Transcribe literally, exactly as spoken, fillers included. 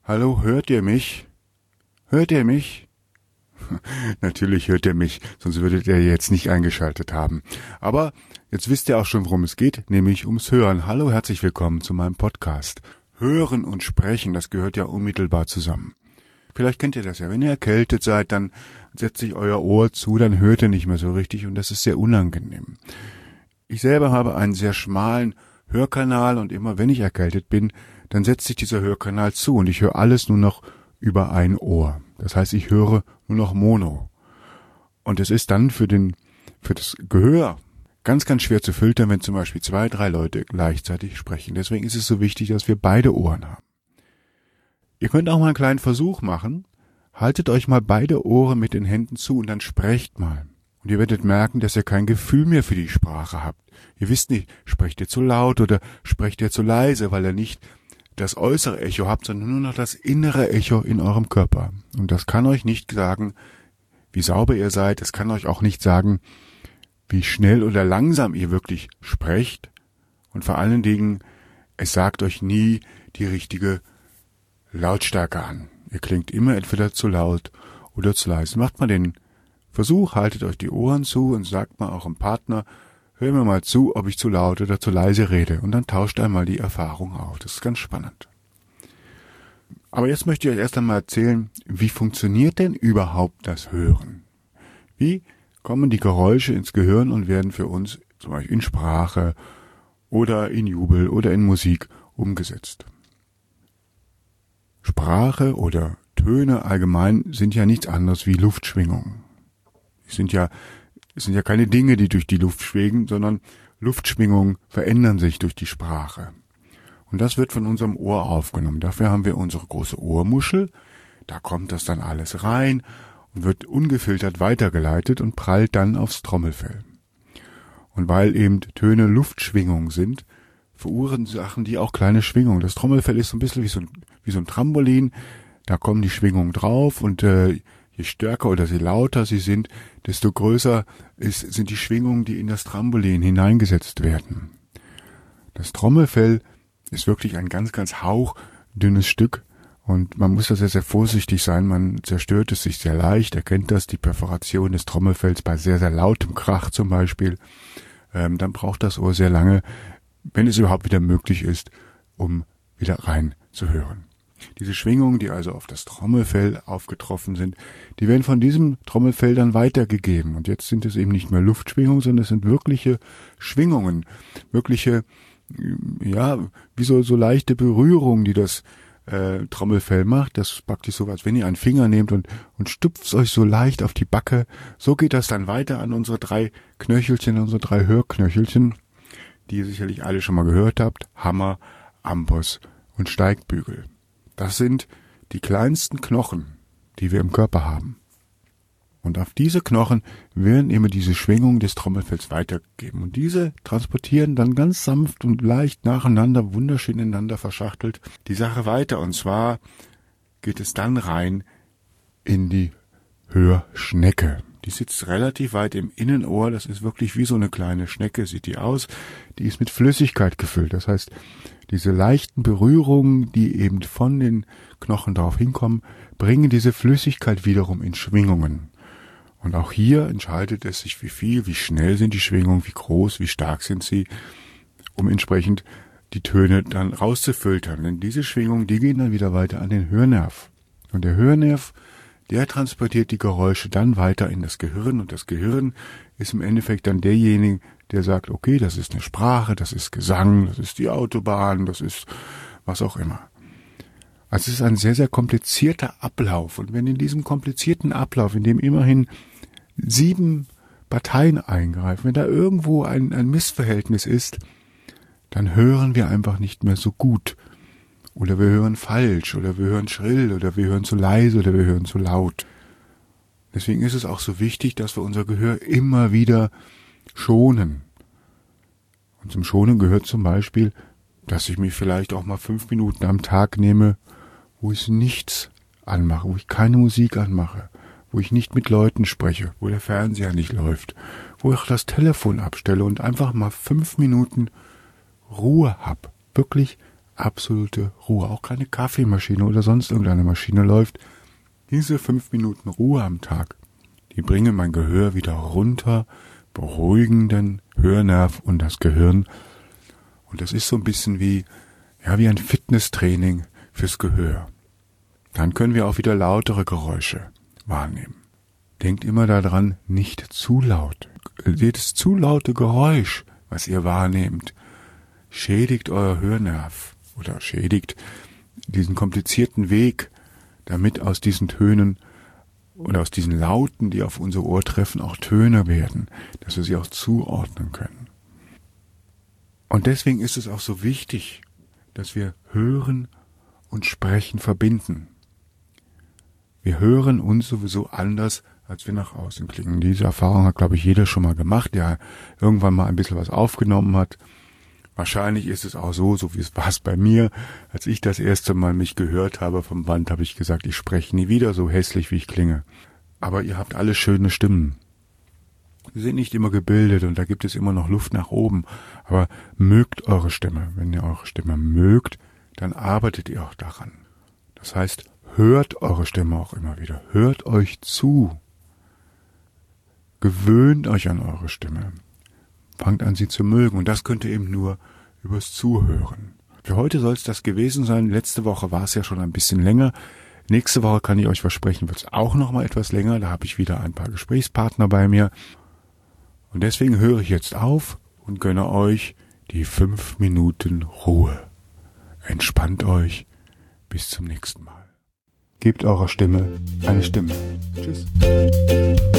Hallo, hört ihr mich? Hört ihr mich? Natürlich hört ihr mich, sonst würdet ihr jetzt nicht eingeschaltet haben. Aber jetzt wisst ihr auch schon, worum es geht, nämlich ums Hören. Hallo, herzlich willkommen zu meinem Podcast. Hören und Sprechen, das gehört ja unmittelbar zusammen. Vielleicht kennt ihr das ja, wenn ihr erkältet seid, dann setzt sich euer Ohr zu, dann hört ihr nicht mehr so richtig und das ist sehr unangenehm. Ich selber habe einen sehr schmalen Hörkanal und immer wenn ich erkältet bin, dann setzt sich dieser Hörkanal zu und ich höre alles nur noch über ein Ohr. Das heißt, ich höre nur noch Mono. Und es ist dann für den, für das Gehör ganz, ganz schwer zu filtern, wenn zum Beispiel zwei, drei Leute gleichzeitig sprechen. Deswegen ist es so wichtig, dass wir beide Ohren haben. Ihr könnt auch mal einen kleinen Versuch machen. Haltet euch mal beide Ohren mit den Händen zu und dann sprecht mal. Und ihr werdet merken, dass ihr kein Gefühl mehr für die Sprache habt. Ihr wisst nicht, sprecht ihr zu laut oder sprecht ihr zu leise, weil ihr nicht das äußere Echo habt, sondern nur noch das innere Echo in eurem Körper. Und das kann euch nicht sagen, wie sauber ihr seid. Es kann euch auch nicht sagen, wie schnell oder langsam ihr wirklich sprecht. Und vor allen Dingen, es sagt euch nie die richtige Lautstärke an. Ihr klingt immer entweder zu laut oder zu leise. Macht mal den Versuch, haltet euch die Ohren zu und sagt mal auch dem Partner, hör mir mal zu, ob ich zu laut oder zu leise rede. Und dann tauscht einmal die Erfahrung auf. Das ist ganz spannend. Aber jetzt möchte ich euch erst einmal erzählen, wie funktioniert denn überhaupt das Hören? Wie kommen die Geräusche ins Gehirn und werden für uns zum Beispiel in Sprache oder in Jubel oder in Musik umgesetzt? Sprache oder Töne allgemein sind ja nichts anderes wie Luftschwingungen. Es sind ja Es sind ja keine Dinge, die durch die Luft schweben, sondern Luftschwingungen verändern sich durch die Sprache. Und das wird von unserem Ohr aufgenommen. Dafür haben wir unsere große Ohrmuschel. Da kommt das dann alles rein und wird ungefiltert weitergeleitet und prallt dann aufs Trommelfell. Und weil eben Töne Luftschwingungen sind, verursachen die auch kleine Schwingungen. Das Trommelfell ist so ein bisschen wie so ein, wie so ein Trampolin. Da kommen die Schwingungen drauf und äh, je stärker oder je lauter sie sind, desto größer ist, sind die Schwingungen, die in das Trampolin hineingesetzt werden. Das Trommelfell ist wirklich ein ganz, ganz hauchdünnes Stück und man muss da sehr, sehr vorsichtig sein. Man zerstört es sich sehr leicht. Ihr kennt das, die Perforation des Trommelfells bei sehr, sehr lautem Krach zum Beispiel. Ähm, dann braucht das Ohr sehr lange, wenn es überhaupt wieder möglich ist, um wieder rein zu hören. Diese Schwingungen, die also auf das Trommelfell aufgetroffen sind, die werden von diesem Trommelfell dann weitergegeben. Und jetzt sind es eben nicht mehr Luftschwingungen, sondern es sind wirkliche Schwingungen, wirkliche, ja, wie so, so leichte Berührungen, die das äh, Trommelfell macht. Das ist praktisch so, als wenn ihr einen Finger nehmt und, und stupft euch so leicht auf die Backe. So geht das dann weiter an unsere drei Knöchelchen, unsere drei Hörknöchelchen, die ihr sicherlich alle schon mal gehört habt. Hammer, Amboss und Steigbügel. Das sind die kleinsten Knochen, die wir im Körper haben. Und auf diese Knochen werden immer diese Schwingungen des Trommelfells weitergegeben. Und diese transportieren dann ganz sanft und leicht nacheinander, wunderschön ineinander verschachtelt, die Sache weiter. Und zwar geht es dann rein in die Hörschnecke. Die sitzt relativ weit im Innenohr. Das ist wirklich wie so eine kleine Schnecke, sieht die aus. Die ist mit Flüssigkeit gefüllt. Das heißt, diese leichten Berührungen, die eben von den Knochen drauf hinkommen, bringen diese Flüssigkeit wiederum in Schwingungen. Und auch hier entscheidet es sich, wie viel, wie schnell sind die Schwingungen, wie groß, wie stark sind sie, um entsprechend die Töne dann rauszufiltern. Denn diese Schwingungen, die gehen dann wieder weiter an den Hörnerv. Und der Hörnerv, der transportiert die Geräusche dann weiter in das Gehirn. Und das Gehirn ist im Endeffekt dann derjenige, der sagt, okay, das ist eine Sprache, das ist Gesang, das ist die Autobahn, das ist was auch immer. Also es ist ein sehr, sehr komplizierter Ablauf. Und wenn in diesem komplizierten Ablauf, in dem immerhin sieben Parteien eingreifen, wenn da irgendwo ein, ein Missverhältnis ist, dann hören wir einfach nicht mehr so gut. Oder wir hören falsch, oder wir hören schrill, oder wir hören zu leise, oder wir hören zu laut. Deswegen ist es auch so wichtig, dass wir unser Gehör immer wieder schonen. Und zum Schonen gehört zum Beispiel, dass ich mich vielleicht auch mal fünf Minuten am Tag nehme, wo ich nichts anmache, wo ich keine Musik anmache, wo ich nicht mit Leuten spreche, wo der Fernseher nicht läuft, wo ich das Telefon abstelle und einfach mal fünf Minuten Ruhe hab. Wirklich absolute Ruhe. Auch keine Kaffeemaschine oder sonst irgendeine Maschine läuft. Diese fünf Minuten Ruhe am Tag, die bringen mein Gehör wieder runter, beruhigen den Hörnerv und das Gehirn. Und das ist so ein bisschen wie, ja, wie ein Fitnesstraining fürs Gehör. Dann können wir auch wieder lautere Geräusche wahrnehmen. Denkt immer daran, nicht zu laut. Jedes zu laute Geräusch, was ihr wahrnehmt, schädigt euer Hörnerv oder schädigt diesen komplizierten Weg, damit aus diesen Tönen oder aus diesen Lauten, die auf unser Ohr treffen, auch Töne werden, dass wir sie auch zuordnen können. Und deswegen ist es auch so wichtig, dass wir Hören und Sprechen verbinden. Wir hören uns sowieso anders, als wir nach außen klingen. Diese Erfahrung hat, glaube ich, jeder schon mal gemacht, der irgendwann mal ein bisschen was aufgenommen hat. Wahrscheinlich ist es auch so, so wie es war es bei mir. Als ich das erste Mal mich gehört habe vom Band, habe ich gesagt, ich spreche nie wieder so hässlich, wie ich klinge. Aber ihr habt alle schöne Stimmen. Sie sind nicht immer gebildet und da gibt es immer noch Luft nach oben. Aber mögt eure Stimme. Wenn ihr eure Stimme mögt, dann arbeitet ihr auch daran. Das heißt, hört eure Stimme auch immer wieder. Hört euch zu. Gewöhnt euch an eure Stimme. Fangt an, sie zu mögen. Und das könnt ihr eben nur übers Zuhören. Für heute soll es das gewesen sein. Letzte Woche war es ja schon ein bisschen länger. Nächste Woche, kann ich euch versprechen, wird es auch noch mal etwas länger. Da habe ich wieder ein paar Gesprächspartner bei mir. Und deswegen höre ich jetzt auf und gönne euch die fünf Minuten Ruhe. Entspannt euch. Bis zum nächsten Mal. Gebt eurer Stimme eine Stimme. Tschüss.